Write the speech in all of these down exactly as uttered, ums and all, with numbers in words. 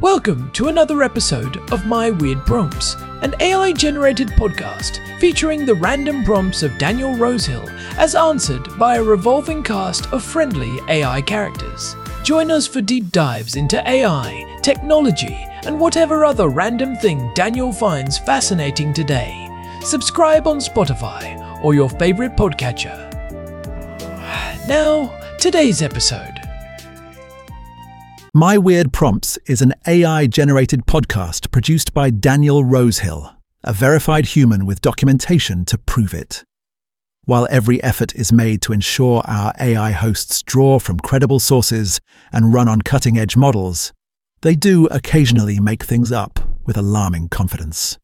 Welcome to another episode of My Weird Prompts, an A I-generated podcast featuring the random prompts of Daniel Rosehill as answered by a revolving cast of friendly A I characters. Join us for deep dives into A I, technology, and whatever other random thing Daniel finds fascinating today. Subscribe on Spotify or your favorite podcatcher. Now, today's episode. My Weird Prompts is an A I-generated podcast produced by Daniel Rosehill, a verified human with documentation to prove it. While every effort is made to ensure our A I hosts draw from credible sources and run on cutting-edge models, they do occasionally make things up with alarming confidence.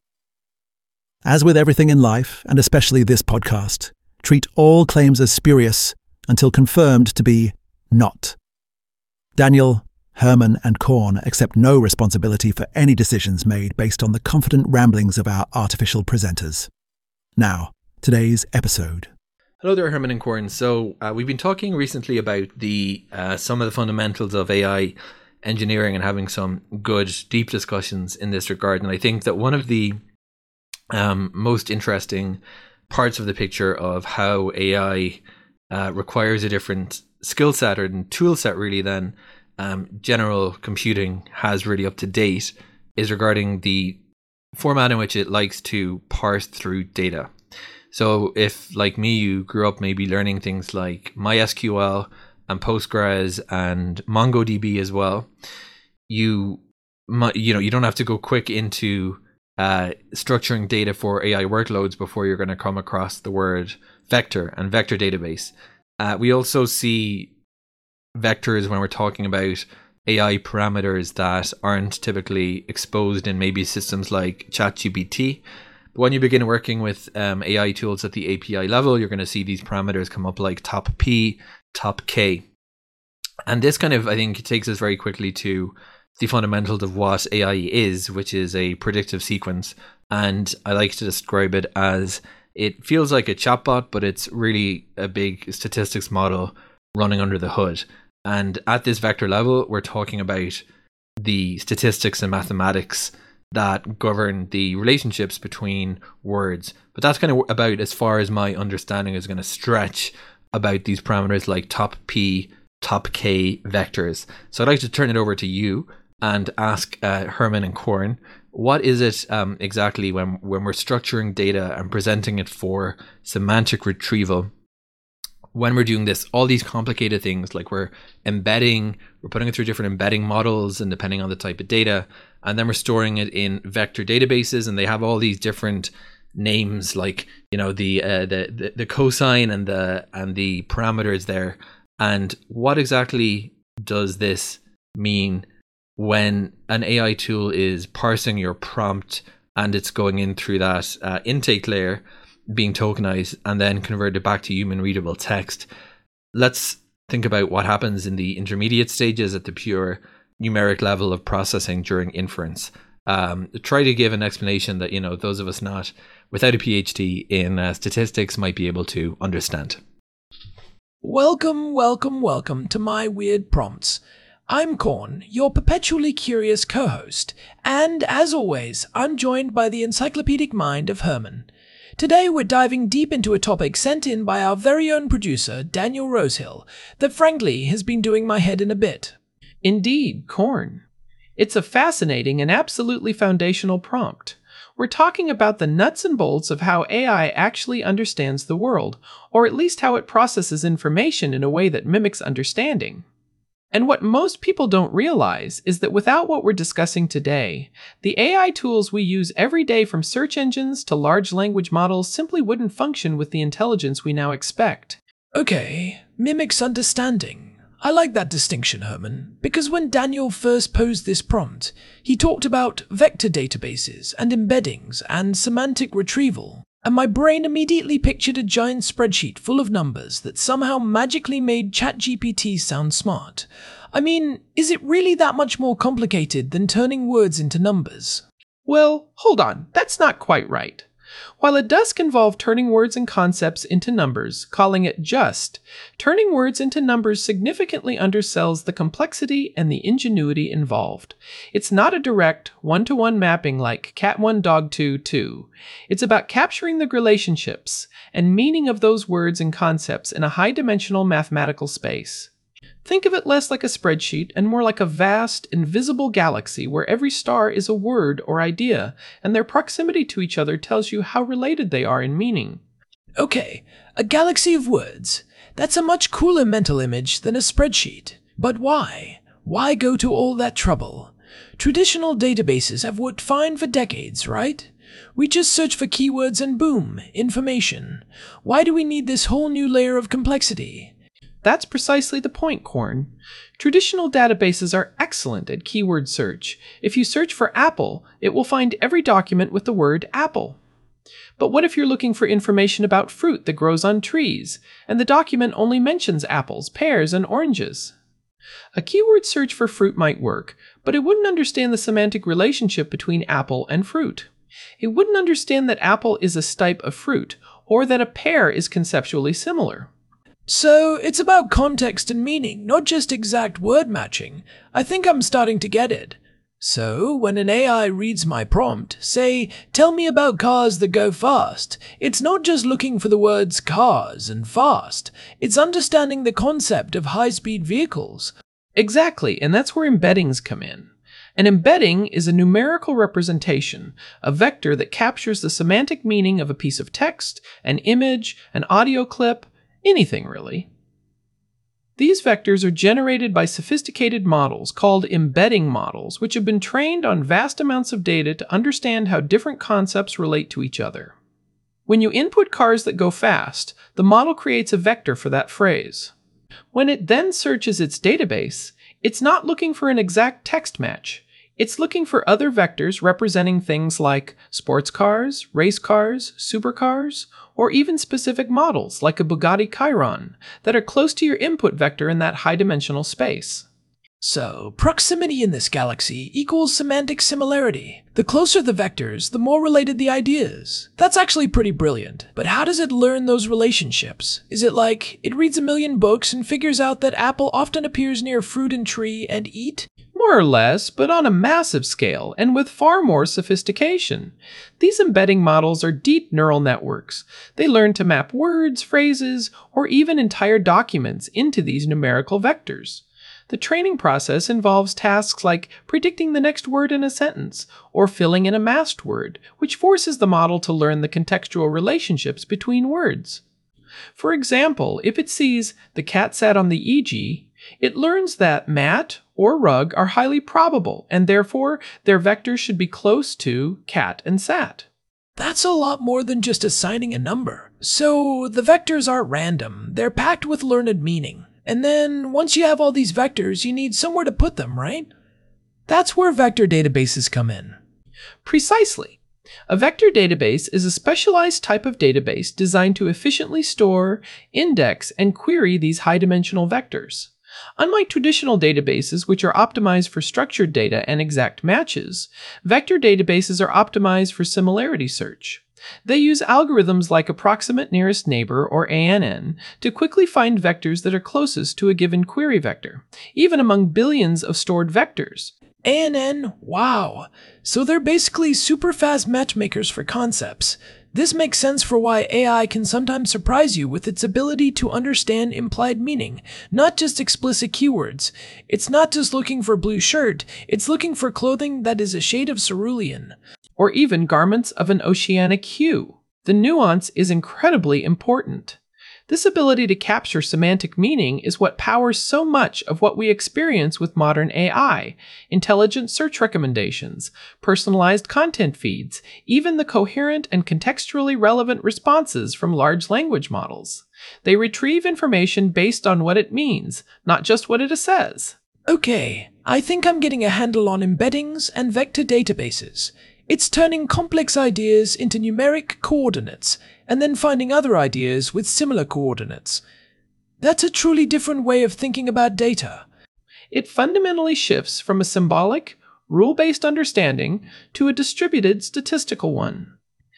As with everything in life, and especially this podcast, treat all claims as spurious until confirmed to be not. Daniel, Herman and Korn accept no responsibility for any decisions made based on the confident ramblings of our artificial presenters. Now, today's episode. Hello there, Herman and Korn. So uh, we've been talking recently about the uh, some of the fundamentals of A I engineering and having some good, deep discussions in this regard. And I think that one of the um, most interesting parts of the picture of how A I uh, requires a different skill set or tool set really than Um, general computing has really up to date is regarding the format in which it likes to parse through data. So if, like me, you grew up maybe learning things like MySQL and Postgres and MongoDB as well, you you know you don't have to go quick into uh, structuring data for A I workloads before you're going to come across the word vector and vector database. Uh, we also see vectors when we're talking about A I parameters that aren't typically exposed in maybe systems like ChatGPT. But when you begin working with um, A I tools at the A P I level, you're going to see these parameters come up like top P, top K. And this kind of, I think, takes us very quickly to the fundamentals of what A I is, which is a predictive sequence. And I like to describe it as it feels like a chatbot, but it's really a big statistics model running under the hood. And at this vector level, we're talking about the statistics and mathematics that govern the relationships between words. But that's kind of about as far as my understanding is going to stretch about these parameters like top P, top K vectors. So I'd like to turn it over to you and ask uh, Herman and Korn, what is it um, exactly when, when we're structuring data and presenting it for semantic retrieval? When we're doing this, all these complicated things, like we're embedding, we're putting it through different embedding models and depending on the type of data, and then we're storing it in vector databases, and they have all these different names, like, you know, the uh, the, the the cosine and the and the parameters there. And what exactly does this mean when an A I tool is parsing your prompt and it's going in through that uh, intake layer, being tokenized and then converted back to human readable text? Let's think about what happens in the intermediate stages at the pure numeric level of processing during inference. Um, try to give an explanation that, you know, those of us not without a PhD in uh, statistics might be able to understand. Welcome, welcome, welcome to My Weird Prompts. I'm Korn, your perpetually curious co-host, and as always, I'm joined by the encyclopedic mind of Herman. Today we're diving deep into a topic sent in by our very own producer, Daniel Rosehill, that frankly has been doing my head in a bit. Indeed, Korn. It's a fascinating and absolutely foundational prompt. We're talking about the nuts and bolts of how A I actually understands the world, or at least how it processes information in a way that mimics understanding. And what most people don't realize is that without what we're discussing today, the A I tools we use every day from search engines to large language models simply wouldn't function with the intelligence we now expect. Okay, mimics understanding. I like that distinction, Herman, because when Daniel first posed this prompt, he talked about vector databases and embeddings and semantic retrieval. And my brain immediately pictured a giant spreadsheet full of numbers that somehow magically made ChatGPT sound smart. I mean, is it really that much more complicated than turning words into numbers? Well, hold on, that's not quite right. While it does involve turning words and concepts into numbers, calling it just, turning words into numbers significantly undersells the complexity and the ingenuity involved. It's not a direct, one-to-one mapping like cat one, dog two, two. It's about capturing the relationships and meaning of those words and concepts in a high-dimensional mathematical space. Think of it less like a spreadsheet and more like a vast, invisible galaxy where every star is a word or idea, and their proximity to each other tells you how related they are in meaning. Okay, a galaxy of words. That's a much cooler mental image than a spreadsheet. But why? Why go to all that trouble? Traditional databases have worked fine for decades, right? We just search for keywords and boom, information. Why do we need this whole new layer of complexity? That's precisely the point, Corn. Traditional databases are excellent at keyword search. If you search for apple, it will find every document with the word apple. But what if you're looking for information about fruit that grows on trees, and the document only mentions apples, pears, and oranges? A keyword search for fruit might work, but it wouldn't understand the semantic relationship between apple and fruit. It wouldn't understand that apple is a type of fruit, or that a pear is conceptually similar. So, it's about context and meaning, not just exact word matching. I think I'm starting to get it. So, when an A I reads my prompt, say, tell me about cars that go fast, it's not just looking for the words cars and fast, it's understanding the concept of high-speed vehicles. Exactly, and that's where embeddings come in. An embedding is a numerical representation, a vector that captures the semantic meaning of a piece of text, an image, an audio clip, anything really. These vectors are generated by sophisticated models called embedding models, which have been trained on vast amounts of data to understand how different concepts relate to each other. When you input cars that go fast, the model creates a vector for that phrase. When it then searches its database, it's not looking for an exact text match. It's looking for other vectors representing things like sports cars, race cars, supercars, or even specific models like a Bugatti Chiron that are close to your input vector in that high-dimensional space. So, proximity in this galaxy equals semantic similarity. The closer the vectors, the more related the ideas. That's actually pretty brilliant. But how does it learn those relationships? Is it like, it reads a million books and figures out that apple often appears near fruit and tree and eat? More or less, but on a massive scale, and with far more sophistication. These embedding models are deep neural networks. They learn to map words, phrases, or even entire documents into these numerical vectors. The training process involves tasks like predicting the next word in a sentence, or filling in a masked word, which forces the model to learn the contextual relationships between words. For example, if it sees the cat sat on the E G, it learns that mat or rug are highly probable, and therefore their vectors should be close to cat and sat. That's a lot more than just assigning a number. So the vectors aren't random, they're packed with learned meaning. And then, once you have all these vectors, you need somewhere to put them, right? That's where vector databases come in. Precisely. A vector database is a specialized type of database designed to efficiently store, index, and query these high-dimensional vectors. Unlike traditional databases, which are optimized for structured data and exact matches, vector databases are optimized for similarity search. They use algorithms like approximate nearest neighbor, or A N N, to quickly find vectors that are closest to a given query vector, even among billions of stored vectors. A N N? Wow. So they're basically super fast matchmakers for concepts. This makes sense for why A I can sometimes surprise you with its ability to understand implied meaning, not just explicit keywords. It's not just looking for blue shirt, it's looking for clothing that is a shade of cerulean. Or even garments of an oceanic hue. The nuance is incredibly important. This ability to capture semantic meaning is what powers so much of what we experience with modern A I, intelligent search recommendations, personalized content feeds, even the coherent and contextually relevant responses from large language models. They retrieve information based on what it means, not just what it says. Okay, I think I'm getting a handle on embeddings and vector databases. It's turning complex ideas into numeric coordinates, and then finding other ideas with similar coordinates. That's a truly different way of thinking about data. It fundamentally shifts from a symbolic, rule-based understanding to a distributed statistical one.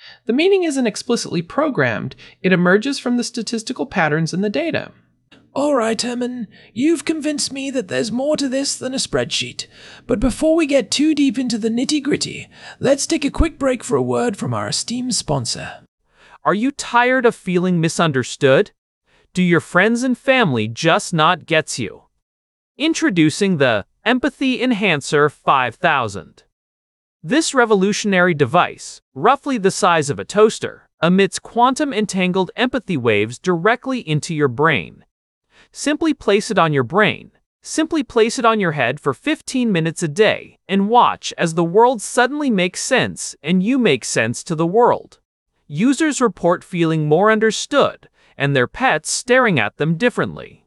The meaning isn't explicitly programmed, it emerges from the statistical patterns in the data. All right, Herman, you've convinced me that there's more to this than a spreadsheet. But before we get too deep into the nitty-gritty, let's take a quick break for a word from our esteemed sponsor. Are you tired of feeling misunderstood? Do your friends and family just not get you? Introducing the Empathy Enhancer five thousand. This revolutionary device, roughly the size of a toaster, emits quantum-entangled empathy waves directly into your brain. Simply place it on your brain. Simply place it on your head for fifteen minutes a day and watch as the world suddenly makes sense and you make sense to the world. Users report feeling more understood and their pets staring at them differently.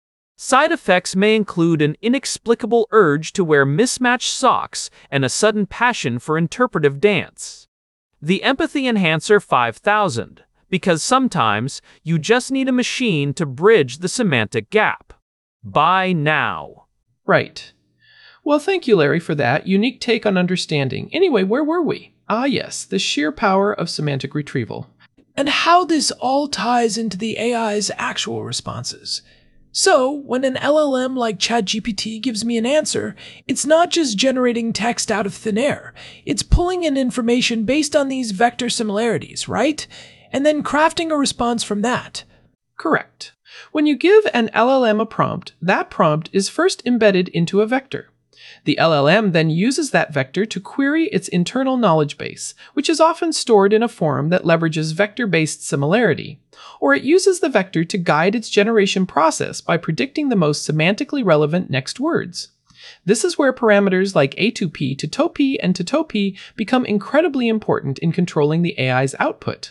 Side effects may include an inexplicable urge to wear mismatched socks and a sudden passion for interpretive dance. The Empathy Enhancer five thousand, because sometimes you just need a machine to bridge the semantic gap. Buy now. Right. Well, thank you, Larry, for that unique take on understanding. Anyway, where were we? Ah, yes, the sheer power of semantic retrieval. And how this all ties into the A I's actual responses. So, when an L L M like ChatGPT gives me an answer, it's not just generating text out of thin air. It's pulling in information based on these vector similarities, right? And then crafting a response from that. Correct. When you give an L L M a prompt, that prompt is first embedded into a vector. The L L M then uses that vector to query its internal knowledge base, which is often stored in a form that leverages vector-based similarity, or it uses the vector to guide its generation process by predicting the most semantically relevant next words. This is where parameters like A two P, Totopi, and Totopi become incredibly important in controlling the A I's output.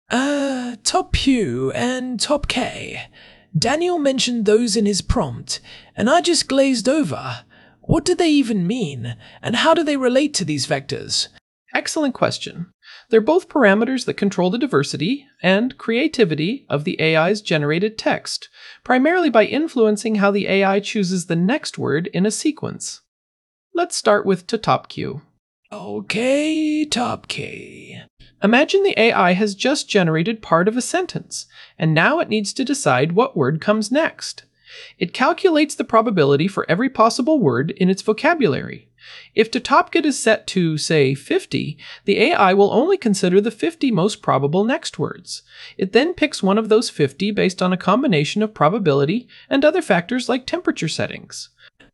Uh, Top Q and Top K. Daniel mentioned those in his prompt, and I just glazed over. What do they even mean, and how do they relate to these vectors? Excellent question. They're both parameters that control the diversity and creativity of the A I's generated text, primarily by influencing how the A I chooses the next word in a sequence. Let's start with TopQ. Okay, Top K. Imagine the A I has just generated part of a sentence, and now it needs to decide what word comes next. It calculates the probability for every possible word in its vocabulary. If Totopkit is set to, say, fifty, the A I will only consider the fifty most probable next words. It then picks one of those fifty based on a combination of probability and other factors like temperature settings.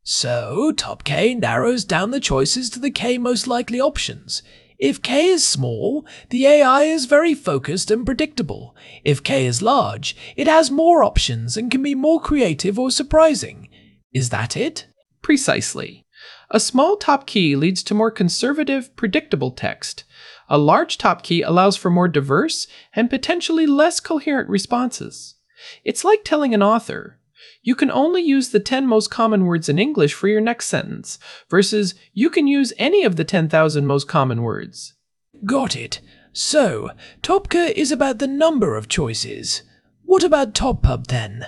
So, Top K narrows down the choices to the K most likely options. If K is small, the A I is very focused and predictable. If K is large, it has more options and can be more creative or surprising. Is that it? Precisely. A small top key leads to more conservative, predictable text. A large top key allows for more diverse and potentially less coherent responses. It's like telling an author, you can only use the ten most common words in English for your next sentence, versus you can use any of the ten thousand most common words. Got it. So, Topka is about the number of choices. What about TopPub then?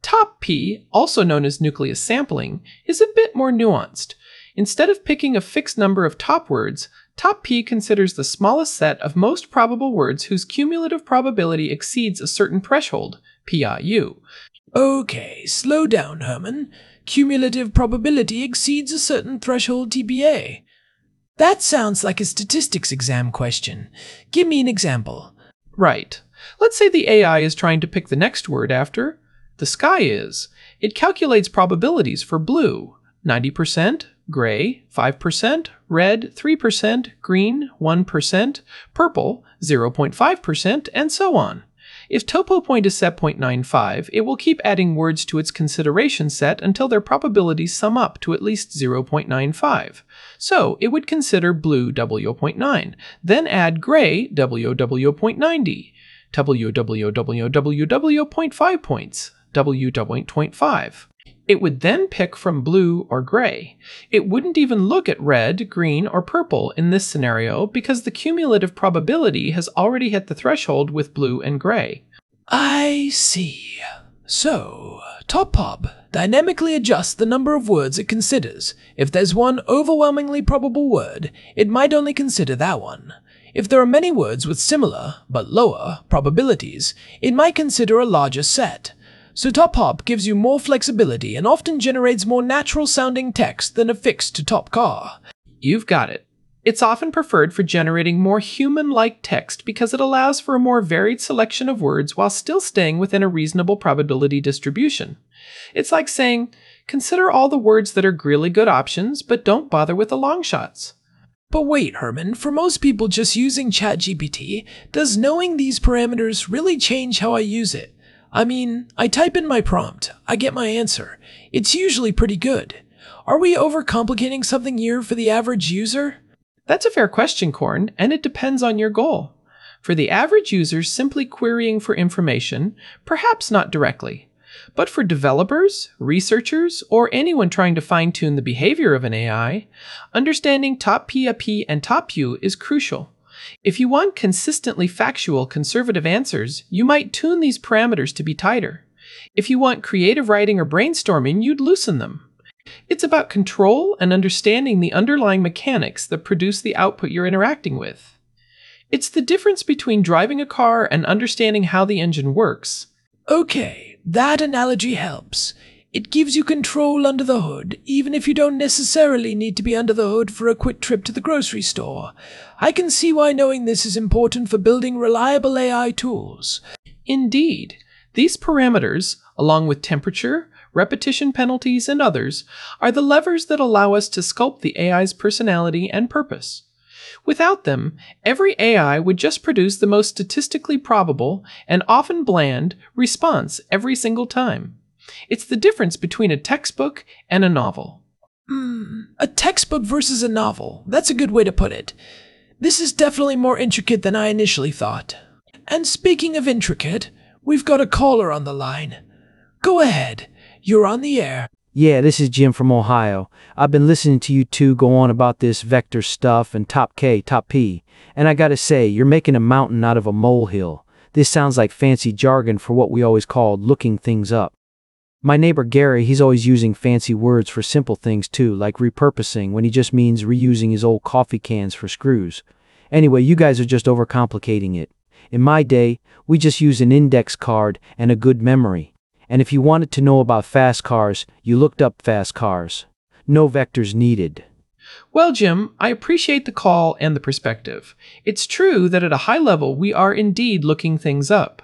TopP, also known as nucleus sampling, is a bit more nuanced. Instead of picking a fixed number of top words, TopP considers the smallest set of most probable words whose cumulative probability exceeds a certain threshold, P I U. Okay, slow down, Herman. Cumulative probability exceeds a certain threshold T B A. That sounds like a statistics exam question. Give me an example. Right. Let's say the A I is trying to pick the next word after the sky is. It calculates probabilities for blue, ninety percent, gray, five percent, red, three percent, green, one percent, purple, zero point five percent, and so on. If topo point is set zero point nine five, it will keep adding words to its consideration set until their probabilities sum up to at least zero point nine five. So it would consider blue W zero point nine, then add gray W W zero point nine zero, W W W W W zero point five points, W W zero point five. It would then pick from blue or gray. It wouldn't even look at red, green, or purple in this scenario because the cumulative probability has already hit the threshold with blue and gray. I see. So, TopPub dynamically adjusts the number of words it considers. If there's one overwhelmingly probable word, it might only consider that one. If there are many words with similar, but lower, probabilities, it might consider a larger set. So TopHop gives you more flexibility and often generates more natural-sounding text than a fixed-to-top car. You've got it. It's often preferred for generating more human-like text because it allows for a more varied selection of words while still staying within a reasonable probability distribution. It's like saying, consider all the words that are really good options, but don't bother with the long shots. But wait, Herman, for most people just using ChatGPT, does knowing these parameters really change how I use it? I mean, I type in my prompt, I get my answer. It's usually pretty good. Are we overcomplicating something here for the average user? That's a fair question, Corn, and it depends on your goal. For the average user simply querying for information, perhaps not directly. But for developers, researchers, or anyone trying to fine-tune the behavior of an A I, understanding top P A P and top U is crucial. If you want consistently factual, conservative answers, you might tune these parameters to be tighter. If you want creative writing or brainstorming, you'd loosen them. It's about control and understanding the underlying mechanics that produce the output you're interacting with. It's the difference between driving a car and understanding how the engine works. Okay, that analogy helps. It gives you control under the hood, even if you don't necessarily need to be under the hood for a quick trip to the grocery store. I can see why knowing this is important for building reliable A I tools. Indeed, these parameters, along with temperature, repetition penalties, and others, are the levers that allow us to sculpt the A I's personality and purpose. Without them, every A I would just produce the most statistically probable, and often bland, response every single time. It's the difference between a textbook and a novel. Hmm, a textbook versus a novel. That's a good way to put it. This is definitely more intricate than I initially thought. And speaking of intricate, we've got a caller on the line. Go ahead. You're on the air. Yeah, this is Jim from Ohio. I've been listening to you two go on about this vector stuff and top K, top P, and I gotta say, you're making a mountain out of a molehill. This sounds like fancy jargon for what we always called looking things up. My neighbor Gary, he's always using fancy words for simple things too, like repurposing when he just means reusing his old coffee cans for screws. Anyway, you guys are just overcomplicating it. In my day, we just used an index card and a good memory. And if you wanted to know about fast cars, you looked up fast cars. No vectors needed. Well, Jim, I appreciate the call and the perspective. It's true that at a high level we are indeed looking things up.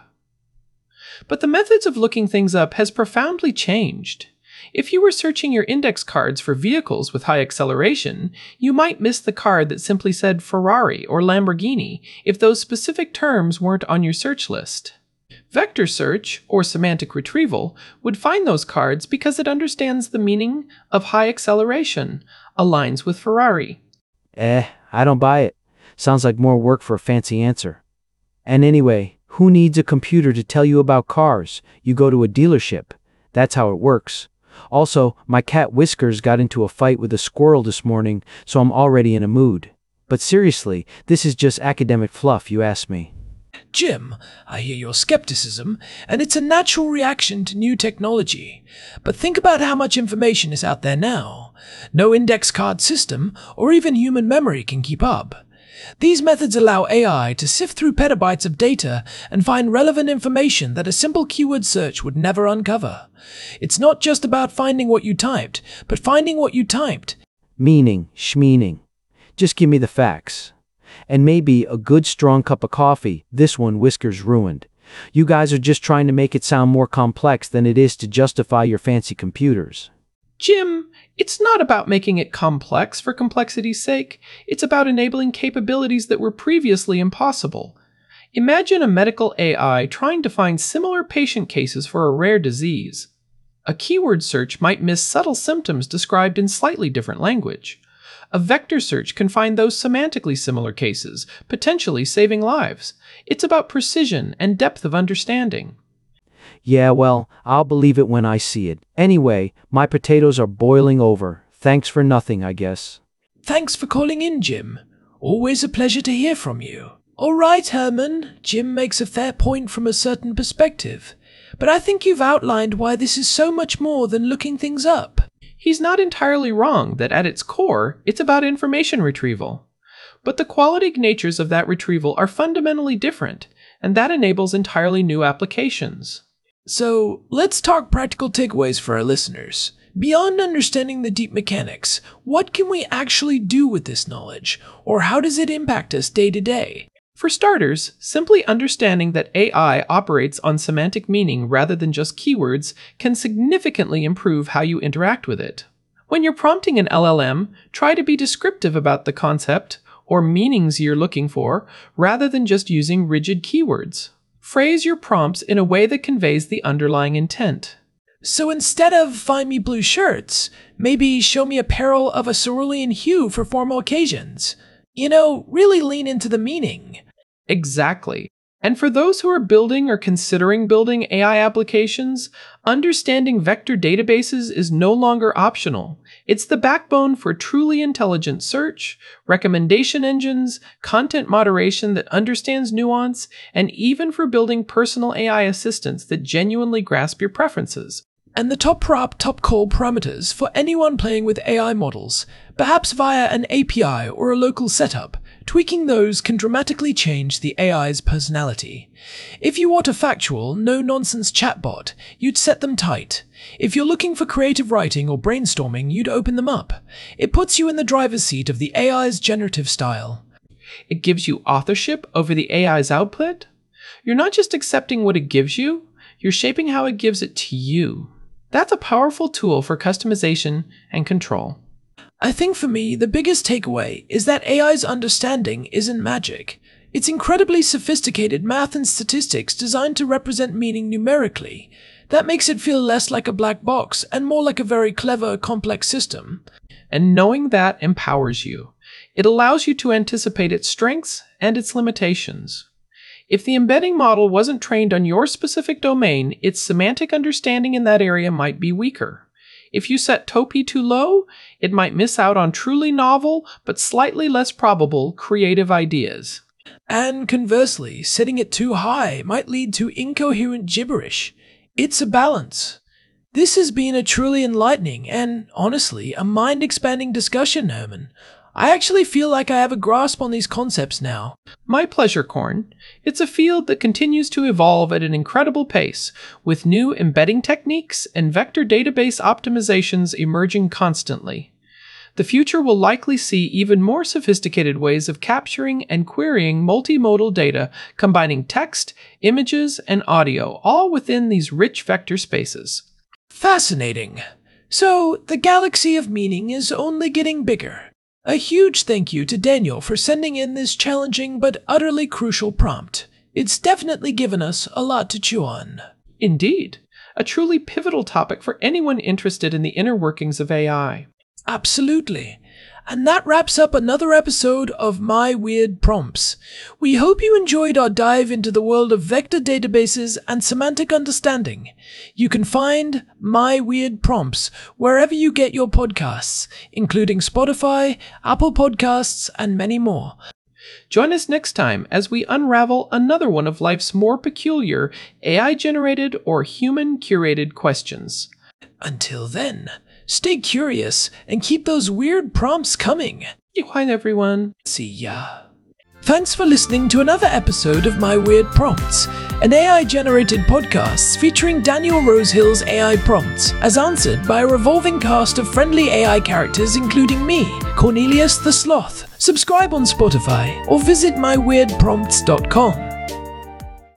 But the methods of looking things up has profoundly changed. If you were searching your index cards for vehicles with high acceleration, you might miss the card that simply said Ferrari or Lamborghini if those specific terms weren't on your search list. Vector search, or semantic retrieval, would find those cards because it understands the meaning of high acceleration, aligns with Ferrari. Eh, I don't buy it. Sounds like more work for a fancy answer. And anyway, who needs a computer to tell you about cars? You go to a dealership. That's how it works. Also, my cat Whiskers got into a fight with a squirrel this morning, so I'm already in a mood. But seriously, this is just academic fluff, you ask me. Jim, I hear your skepticism, and it's a natural reaction to new technology. But think about how much information is out there now. No index card system, or even human memory can keep up. These methods allow A I to sift through petabytes of data and find relevant information that a simple keyword search would never uncover. It's not just about finding what you typed, but finding what you typed. Meaning, schmeaning. Just give me the facts. And maybe a good strong cup of coffee. This one Whiskers ruined. You guys are just trying to make it sound more complex than it is to justify your fancy computers. Jim, it's not about making it complex for complexity's sake. It's about enabling capabilities that were previously impossible. Imagine a medical A I trying to find similar patient cases for a rare disease. A keyword search might miss subtle symptoms described in slightly different language. A vector search can find those semantically similar cases, potentially saving lives. It's about precision and depth of understanding. Yeah, well, I'll believe it when I see it. Anyway, my potatoes are boiling over. Thanks for nothing, I guess. Thanks for calling in, Jim. Always a pleasure to hear from you. All right, Herman. Jim makes a fair point from a certain perspective. But I think you've outlined why this is so much more than looking things up. He's not entirely wrong that at its core, it's about information retrieval. But the quality natures of that retrieval are fundamentally different, and that enables entirely new applications. So, let's talk practical takeaways for our listeners. Beyond understanding the deep mechanics, what can we actually do with this knowledge, or how does it impact us day to day? For starters, simply understanding that A I operates on semantic meaning rather than just keywords can significantly improve how you interact with it. When you're prompting an L L M, try to be descriptive about the concept or meanings you're looking for, rather than just using rigid keywords. Phrase your prompts in a way that conveys the underlying intent. So instead of "find me blue shirts," maybe "show me apparel of a cerulean hue for formal occasions." You know, really lean into the meaning. Exactly. And for those who are building or considering building A I applications, understanding vector databases is no longer optional. It's the backbone for truly intelligent search, recommendation engines, content moderation that understands nuance, and even for building personal A I assistants that genuinely grasp your preferences. And the top prop, top call parameters for anyone playing with A I models, perhaps via an A P I or a local setup. Tweaking those can dramatically change the A I's personality. If you want a factual, no-nonsense chatbot, you'd set them tight. If you're looking for creative writing or brainstorming, you'd open them up. It puts you in the driver's seat of the A I's generative style. It gives you authorship over the A I's output. You're not just accepting what it gives you, you're shaping how it gives it to you. That's a powerful tool for customization and control. I think for me, the biggest takeaway is that A I's understanding isn't magic. It's incredibly sophisticated math and statistics designed to represent meaning numerically. That makes it feel less like a black box and more like a very clever, complex system. And knowing that empowers you. It allows you to anticipate its strengths and its limitations. If the embedding model wasn't trained on your specific domain, its semantic understanding in that area might be weaker. If you set TOPY too low, it might miss out on truly novel, but slightly less probable, creative ideas. And conversely, setting it too high might lead to incoherent gibberish. It's a balance. This has been a truly enlightening and, honestly, a mind-expanding discussion, Herman. I actually feel like I have a grasp on these concepts now. My pleasure, Korn. It's a field that continues to evolve at an incredible pace, with new embedding techniques and vector database optimizations emerging constantly. The future will likely see even more sophisticated ways of capturing and querying multimodal data, combining text, images, and audio, all within these rich vector spaces. Fascinating. So, the galaxy of meaning is only getting bigger. A huge thank you to Daniel for sending in this challenging but utterly crucial prompt. It's definitely given us a lot to chew on. Indeed, a truly pivotal topic for anyone interested in the inner workings of A I. Absolutely. And that wraps up another episode of My Weird Prompts. We hope you enjoyed our dive into the world of vector databases and semantic understanding. You can find My Weird Prompts wherever you get your podcasts, including Spotify, Apple Podcasts, and many more. Join us next time as we unravel another one of life's more peculiar A I-generated or human-curated questions. Until then, stay curious and keep those weird prompts coming. Bye, everyone. See ya. Thanks for listening to another episode of My Weird Prompts, an A I-generated podcast featuring Daniel Rosehill's A I prompts, as answered by a revolving cast of friendly A I characters including me, Cornelius the Sloth. Subscribe on Spotify or visit my weird prompts dot com.